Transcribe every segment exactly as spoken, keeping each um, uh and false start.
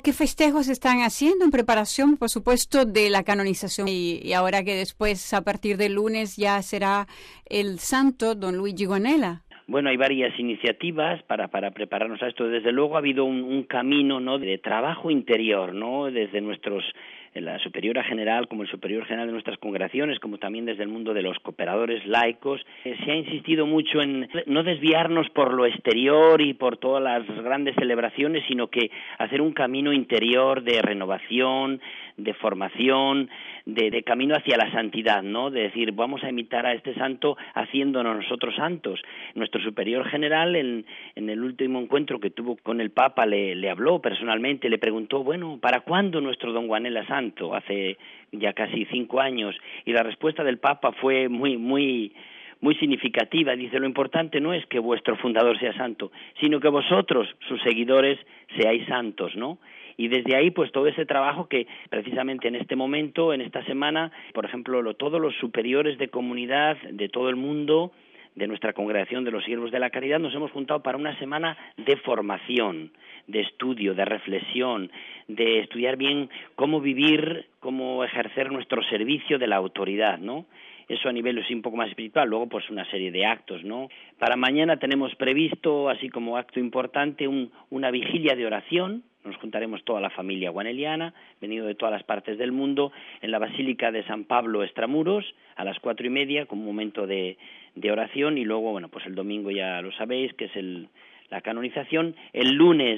¿Qué festejos están haciendo en preparación, por supuesto, de la canonización? Y, y ahora que después, a partir del lunes, ya será el santo don Luigi Guanella. Bueno, hay varias iniciativas para, para prepararnos a esto. Desde luego ha habido un, un camino, ¿no?, de trabajo interior, ¿no?, desde nuestros, la superiora general como el superior general de nuestras congregaciones, como también desde el mundo de los cooperadores laicos. Eh, se ha insistido mucho en no desviarnos por lo exterior y por todas las grandes celebraciones, sino que hacer un camino interior de renovación, de formación, de, de camino hacia la santidad, ¿no? De decir, vamos a imitar a este santo haciéndonos nosotros santos. Nuestro superior general, en, en el último encuentro que tuvo con el Papa, le, le habló personalmente, le preguntó, bueno, ¿para cuándo nuestro don Guanella santo? Hace ya casi cinco años. Y la respuesta del Papa fue muy, muy, muy significativa. Dice, lo importante no es que vuestro fundador sea santo, sino que vosotros, sus seguidores, seáis santos, ¿no? Y desde ahí, pues todo ese trabajo que precisamente en este momento, en esta semana, por ejemplo, lo, todos los superiores de comunidad de todo el mundo, de nuestra congregación de los siervos de la caridad, nos hemos juntado para una semana de formación, de estudio, de reflexión, de estudiar bien cómo vivir, cómo ejercer nuestro servicio de la autoridad, ¿no? Eso a nivel así un poco más espiritual. Luego, pues una serie de actos, ¿no? Para mañana tenemos previsto, así como acto importante, un, una vigilia de oración. Nos juntaremos toda la familia guaneliana, venido de todas las partes del mundo, en la Basílica de San Pablo Extramuros, a las cuatro y media, con un momento de, de oración, y luego, bueno, pues el domingo ya lo sabéis, que es el, la canonización. El lunes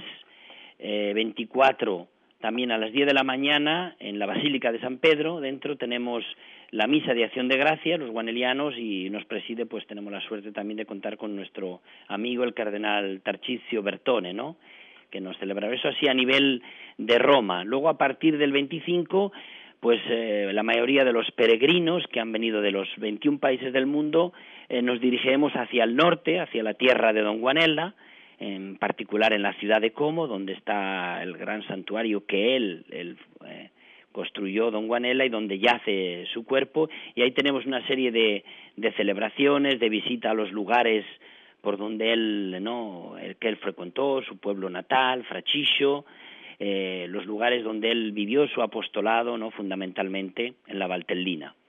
eh, veinticuatro, también a las diez de la mañana, en la Basílica de San Pedro, dentro tenemos la misa de acción de gracia, los guanelianos, y nos preside, pues tenemos la suerte también de contar con nuestro amigo el cardenal Tarcisio Bertone, ¿no?, que nos celebrará eso así a nivel de Roma. Luego, a partir del veinticinco, pues eh, la mayoría de los peregrinos que han venido de los veintiún países del mundo, eh, nos dirigiremos hacia el norte, hacia la tierra de don Guanella, en particular en la ciudad de Como, donde está el gran santuario que él, él eh, construyó don Guanella y donde yace su cuerpo, y ahí tenemos una serie de, de celebraciones, de visita a los lugares por donde él, no, el que él frecuentó, su pueblo natal, Frachiscio, eh, los lugares donde él vivió su apostolado, no, fundamentalmente en la Valtellina.